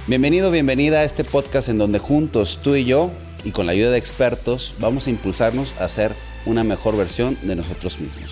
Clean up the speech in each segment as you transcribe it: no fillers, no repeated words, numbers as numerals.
Bienvenido, bienvenida a este podcast en donde juntos, tú y yo, y con la ayuda de expertos, vamos a impulsarnos a ser una mejor versión de nosotros mismos.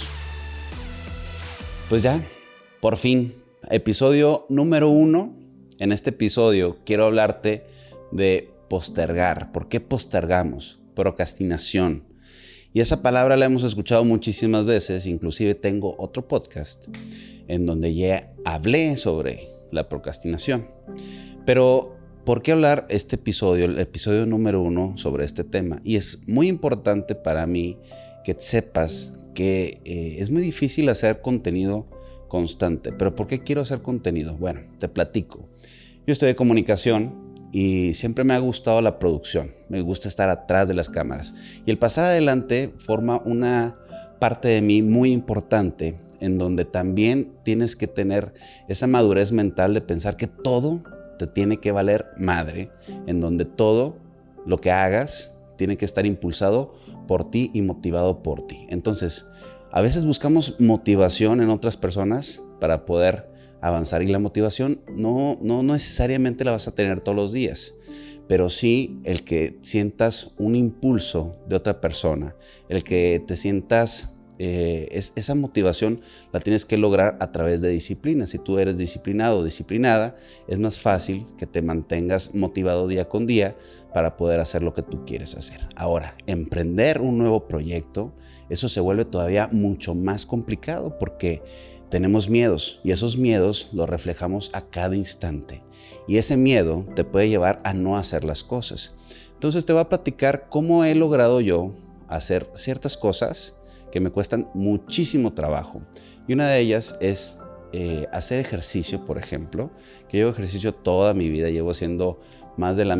Pues ya, por fin, episodio número 1. En este episodio quiero hablarte de postergar. ¿Por qué postergamos? Procrastinación. Y esa palabra la hemos escuchado muchísimas veces, inclusive tengo otro podcast en donde ya hablé sobre la procrastinación. Pero, ¿por qué hablar este episodio, el episodio número 1, sobre este tema? Y es muy importante para mí que sepas que es muy difícil hacer contenido constante. ¿Pero por qué quiero hacer contenido? Bueno, te platico. Yo estudié comunicación y siempre me ha gustado la producción. Me gusta estar atrás de las cámaras. Y el pasar adelante forma una parte de mí muy importante, en donde también tienes que tener esa madurez mental de pensar que todo te tiene que valer madre, en donde todo lo que hagas tiene que estar impulsado por ti y motivado por ti. Entonces, a veces buscamos motivación en otras personas para poder avanzar, y la motivación no necesariamente la vas a tener todos los días, pero sí el que sientas un impulso de otra persona, el que te sientas esa motivación la tienes que lograr a través de disciplina. Si tú eres disciplinado o disciplinada, es más fácil que te mantengas motivado día con día para poder hacer lo que tú quieres hacer. Ahora, emprender un nuevo proyecto, eso se vuelve todavía mucho más complicado porque tenemos miedos y esos miedos los reflejamos a cada instante. Y ese miedo te puede llevar a no hacer las cosas. Entonces te voy a platicar cómo he logrado yo hacer ciertas cosas que me cuestan muchísimo trabajo. Y una de ellas es hacer ejercicio, por ejemplo, que llevo ejercicio toda mi vida. Llevo haciendo más el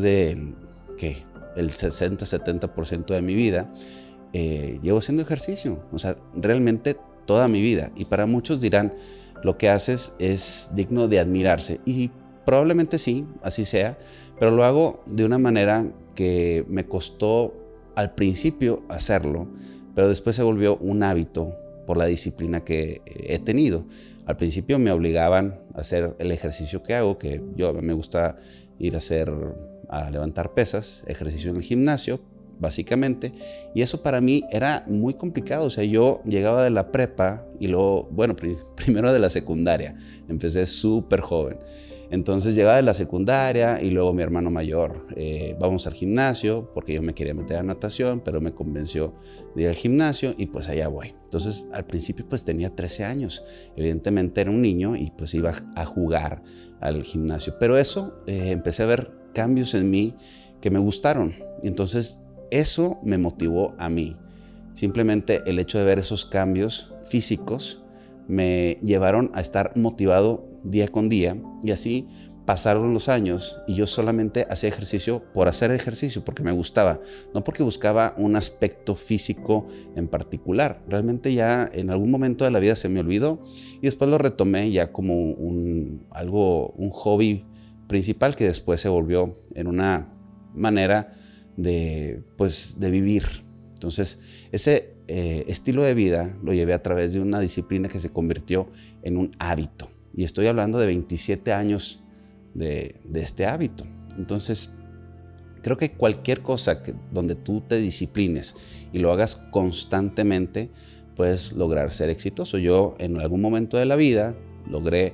60-70% de mi vida. Llevo haciendo ejercicio, o sea, realmente toda mi vida. Y para muchos dirán, lo que haces es digno de admirarse. Y probablemente sí, así sea, pero lo hago de una manera que me costó al principio hacerlo, pero después se volvió un hábito por la disciplina que he tenido. Al principio me obligaban a hacer el ejercicio que hago, que me gusta ir a levantar pesas, ejercicio en el gimnasio, básicamente, y eso para mí era muy complicado. O sea, yo llegaba de la prepa y luego, primero de la secundaria, empecé súper joven. Entonces llegaba de la secundaria y luego mi hermano mayor, vamos al gimnasio, porque yo me quería meter a natación, pero me convenció de ir al gimnasio y pues allá voy. Entonces al principio pues tenía 13 años, evidentemente era un niño y pues iba a jugar al gimnasio. Pero eso, empecé a ver cambios en mí que me gustaron, y entonces eso me motivó a mí. Simplemente el hecho de ver esos cambios físicos me llevaron a estar motivado día con día, y así pasaron los años y yo solamente hacía ejercicio por hacer ejercicio, porque me gustaba, no porque buscaba un aspecto físico en particular. Realmente ya en algún momento de la vida se me olvidó y después lo retomé ya como un hobby principal, que después se volvió en una manera de vivir. Entonces ese estilo de vida lo llevé a través de una disciplina que se convirtió en un hábito. Y estoy hablando de 27 años de este hábito. Entonces, creo que cualquier cosa donde tú te disciplines y lo hagas constantemente, puedes lograr ser exitoso. Yo en algún momento de la vida logré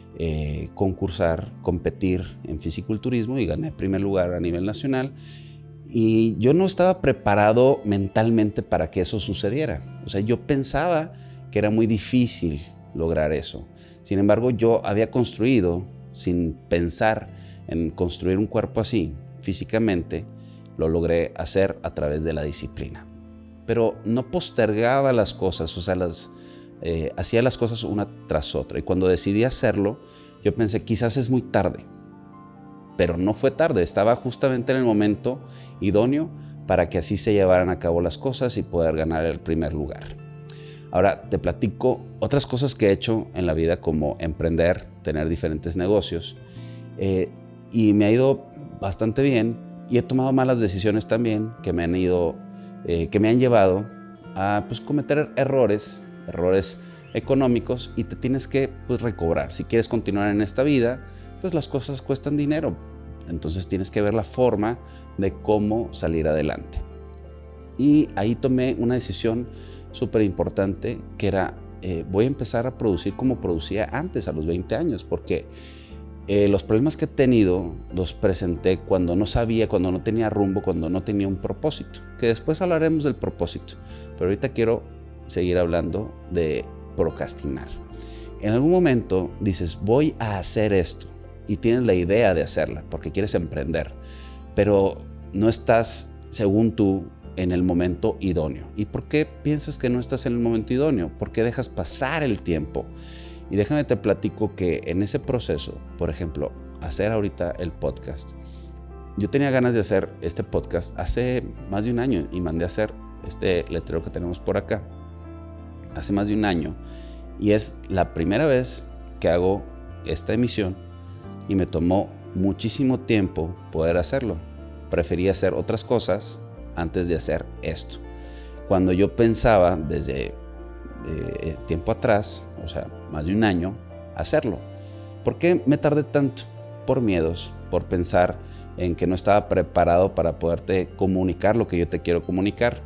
competir en fisiculturismo y gané primer lugar a nivel nacional. Y yo no estaba preparado mentalmente para que eso sucediera. O sea, yo pensaba que era muy difícil lograr eso. Sin embargo, yo había construido, sin pensar en construir un cuerpo así físicamente, lo logré hacer a través de la disciplina. Pero no postergaba las cosas, o sea, hacía las cosas una tras otra. Y cuando decidí hacerlo, yo pensé, quizás es muy tarde. Pero no fue tarde, estaba justamente en el momento idóneo para que así se llevaran a cabo las cosas y poder ganar el primer lugar. Ahora te platico otras cosas que he hecho en la vida, como emprender, tener diferentes negocios, y me ha ido bastante bien, y he tomado malas decisiones también que me han llevado a cometer errores económicos, y te tienes que recobrar. Si quieres continuar en esta vida, pues las cosas cuestan dinero. Entonces tienes que ver la forma de cómo salir adelante. Y ahí tomé una decisión súper importante que era, voy a empezar a producir como producía antes, a los 20 años, porque los problemas que he tenido los presenté cuando no sabía, cuando no tenía rumbo, cuando no tenía un propósito, que después hablaremos del propósito, pero ahorita quiero seguir hablando de procrastinar. En algún momento dices, voy a hacer esto, y tienes la idea de hacerla porque quieres emprender, pero no estás, según tú, en el momento idóneo. ¿Y por qué piensas que no estás en el momento idóneo? ¿Por qué dejas pasar el tiempo? Y déjame te platico que en ese proceso, por ejemplo, hacer ahorita el podcast, yo tenía ganas de hacer este podcast hace más de un año y mandé a hacer este letrero que tenemos por acá hace más de un año, y es la primera vez que hago esta emisión y me tomó muchísimo tiempo poder hacerlo. Preferí hacer otras cosas antes de hacer esto. Cuando yo pensaba desde tiempo atrás, o sea, más de un año, hacerlo. ¿Por qué me tardé tanto? Por miedos, por pensar en que no estaba preparado para poderte comunicar lo que yo te quiero comunicar.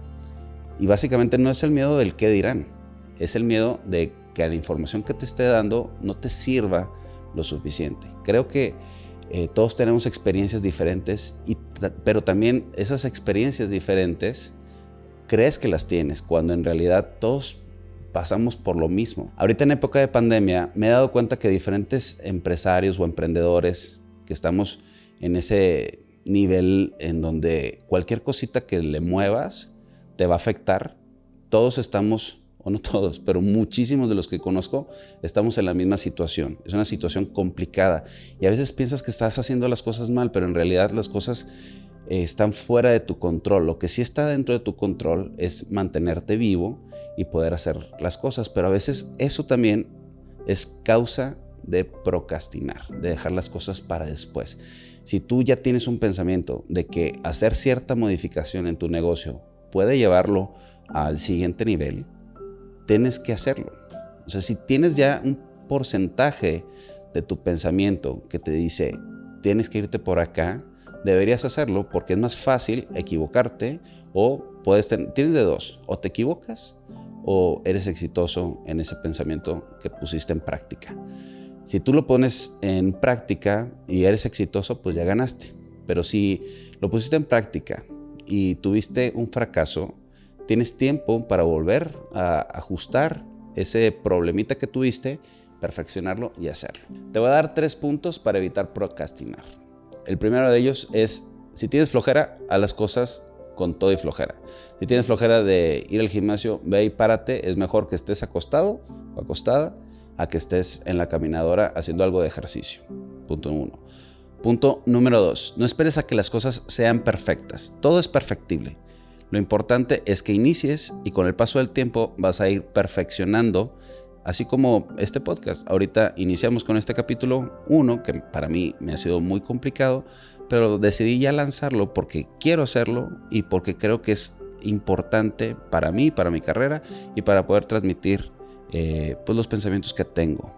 Y básicamente no es el miedo del qué dirán, es el miedo de que la información que te esté dando no te sirva lo suficiente. Creo que todos tenemos experiencias diferentes, pero también esas experiencias diferentes crees que las tienes, cuando en realidad todos pasamos por lo mismo. Ahorita en época de pandemia me he dado cuenta que diferentes empresarios o emprendedores que estamos en ese nivel en donde cualquier cosita que le muevas te va a afectar. Todos estamos, o no todos, pero muchísimos de los que conozco estamos en la misma situación. Es una situación complicada y a veces piensas que estás haciendo las cosas mal, pero en realidad las cosas están fuera de tu control. Lo que sí está dentro de tu control es mantenerte vivo y poder hacer las cosas, pero a veces eso también es causa de procrastinar, de dejar las cosas para después. Si tú ya tienes un pensamiento de que hacer cierta modificación en tu negocio puede llevarlo al siguiente nivel, tienes que hacerlo. O sea, si tienes ya un porcentaje de tu pensamiento que te dice tienes que irte por acá, deberías hacerlo, porque es más fácil equivocarte, o tienes de dos: o te equivocas o eres exitoso en ese pensamiento que pusiste en práctica. Si tú lo pones en práctica y eres exitoso, pues ya ganaste. Pero si lo pusiste en práctica y tuviste un fracaso, tienes tiempo para volver a ajustar ese problemita que tuviste, perfeccionarlo y hacerlo. Te voy a dar 3 puntos para evitar procrastinar. El primero de ellos es, si tienes flojera, haz las cosas con todo y flojera. Si tienes flojera de ir al gimnasio, ve y párate. Es mejor que estés acostado o acostada a que estés en la caminadora haciendo algo de ejercicio. Punto 1. Punto número 2. No esperes a que las cosas sean perfectas. Todo es perfectible. Lo importante es que inicies y con el paso del tiempo vas a ir perfeccionando, así como este podcast. Ahorita iniciamos con este capítulo 1, que para mí me ha sido muy complicado, pero decidí ya lanzarlo porque quiero hacerlo y porque creo que es importante para mí, para mi carrera y para poder transmitir pues los pensamientos que tengo.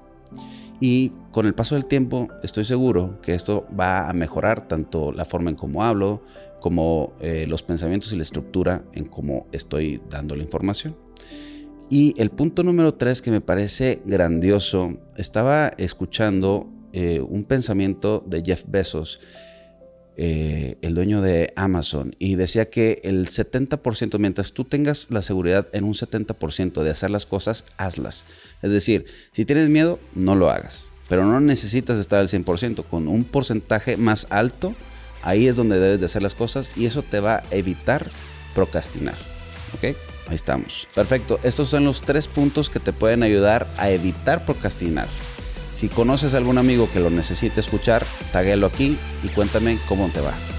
Y con el paso del tiempo estoy seguro que esto va a mejorar tanto la forma en cómo hablo, como los pensamientos y la estructura en cómo estoy dando la información. Y el punto número 3 que me parece grandioso, estaba escuchando un pensamiento de Jeff Bezos, el dueño de Amazon, y decía que el 70%, mientras tú tengas la seguridad en un 70% de hacer las cosas, hazlas. Es decir, si tienes miedo, no lo hagas, pero no necesitas estar al 100%. Con un porcentaje más alto, ahí es donde debes de hacer las cosas y eso te va a evitar procrastinar. ¿Ok? Ahí estamos. Perfecto. Estos son los 3 puntos que te pueden ayudar a evitar procrastinar. Si conoces a algún amigo que lo necesite escuchar, taguéalo aquí y cuéntame cómo te va.